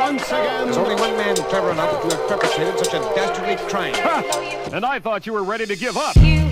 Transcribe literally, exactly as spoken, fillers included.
once again. There's only one man clever enough to have perpetrated such a dastardly crime. Ha! And I thought you were ready to give up. You